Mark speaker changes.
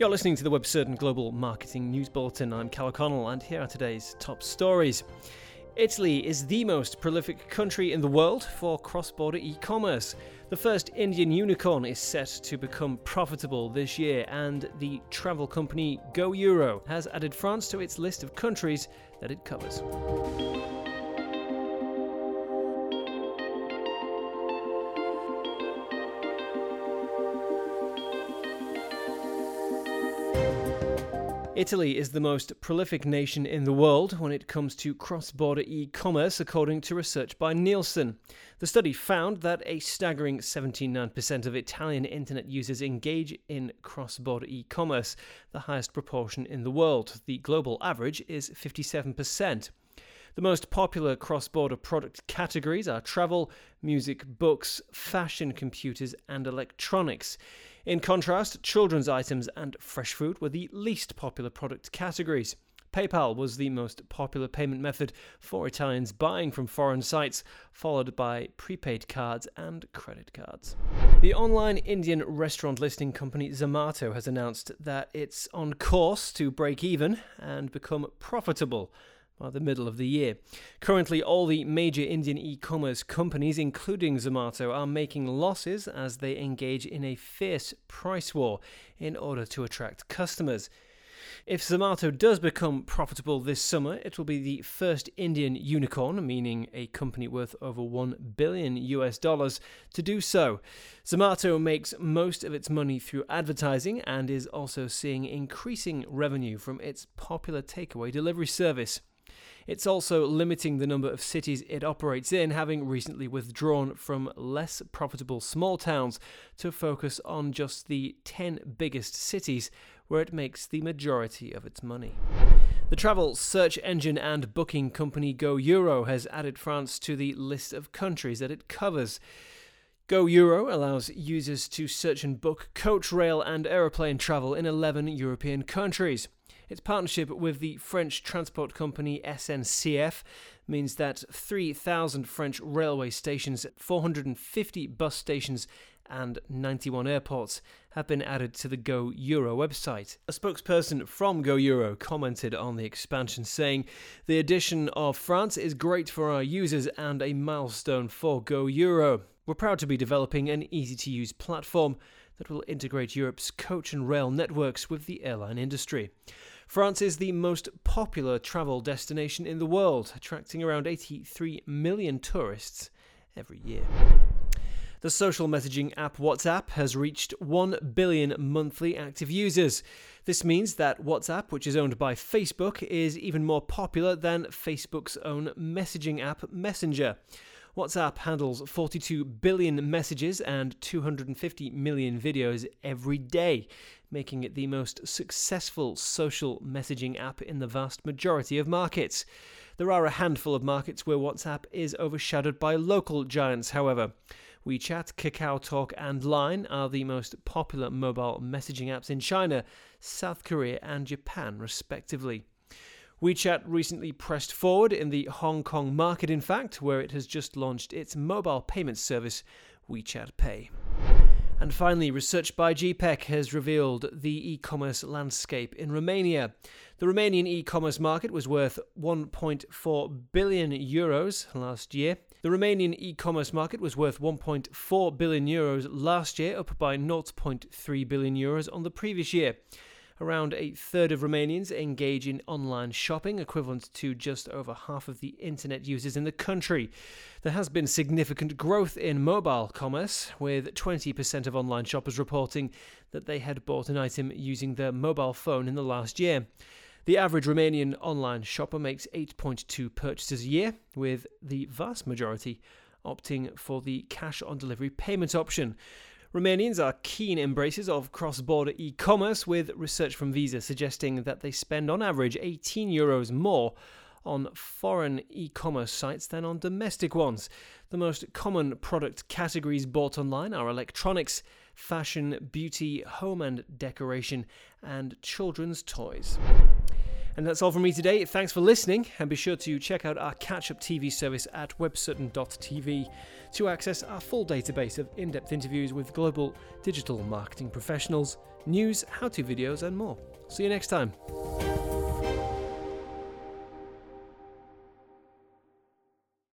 Speaker 1: You're listening to the WebCertain Global Marketing News Bulletin. I'm Cal O'Connell, and here are today's top stories. Italy is the most prolific country in the world for cross-border e-commerce. The first Indian unicorn is set to become profitable this year, and the travel company GoEuro has added France to its list of countries that it covers. Italy is the most prolific nation in the world when it comes to cross-border e-commerce, according to research by Nielsen. The study found that a staggering 79% of Italian internet users engage in cross-border e-commerce, the highest proportion in the world. The global average is 57%. The most popular cross-border product categories are travel, music, books, fashion, computers, and electronics. In contrast, children's items and fresh food were the least popular product categories. PayPal was the most popular payment method for Italians buying from foreign sites, followed by prepaid cards and credit cards. The online Indian restaurant listing company Zomato has announced that it's on course to break even and become profitable by the middle of the year. Currently, all the major Indian e-commerce companies, including Zomato, are making losses as they engage in a fierce price war in order to attract customers. If Zomato does become profitable this summer, it will be the first Indian unicorn, meaning a company worth over $1 billion to do so. Zomato makes most of its money through advertising and is also seeing increasing revenue from its popular takeaway delivery service. It's also limiting the number of cities it operates in, having recently withdrawn from less profitable small towns to focus on just the 10 biggest cities where it makes the majority of its money. The travel search engine and booking company GoEuro has added France to the list of countries that it covers. GoEuro allows users to search and book coach, rail, and aeroplane travel in 11 European countries. Its partnership with the French transport company SNCF means that 3,000 French railway stations, 450 bus stations, and 91 airports have been added to the GoEuro website. A spokesperson from GoEuro commented on the expansion, saying, "The addition of France is great for our users and a milestone for GoEuro. We're proud to be developing an easy-to-use platform that will integrate Europe's coach and rail networks with the airline industry." France is the most popular travel destination in the world, attracting around 83 million tourists every year. The social messaging app WhatsApp has reached 1 billion monthly active users. This means that WhatsApp, which is owned by Facebook, is even more popular than Facebook's own messaging app Messenger. WhatsApp handles 42 billion messages and 250 million videos every day, making it the most successful social messaging app in the vast majority of markets. There are a handful of markets where WhatsApp is overshadowed by local giants, however. WeChat, KakaoTalk, and Line are the most popular mobile messaging apps in China, South Korea, and Japan, respectively. WeChat recently pressed forward in the Hong Kong market, in fact, where it has just launched its mobile payment service, WeChat Pay. And finally, research by GPEC has revealed the e-commerce landscape in Romania. The Romanian e-commerce market was worth 1.4 billion euros last year. The Romanian e-commerce market was worth 1.4 billion euros last year, up by 0.3 billion euros on the previous year. Around a third of Romanians engage in online shopping, equivalent to just over half of the internet users in the country. There has been significant growth in mobile commerce, with 20% of online shoppers reporting that they had bought an item using their mobile phone in the last year. The average Romanian online shopper makes 8.2 purchases a year, with the vast majority opting for the cash-on-delivery payment option. Romanians are keen embracers of cross-border e-commerce, with research from Visa suggesting that they spend on average €18 more on foreign e-commerce sites than on domestic ones. The most common product categories bought online are electronics, fashion, beauty, home and decoration, and children's toys. And that's all from me today. Thanks for listening, and be sure to check out our catch-up TV service at webcertain.tv to access our full database of in-depth interviews with global digital marketing professionals news, how-to videos and more. See you next time.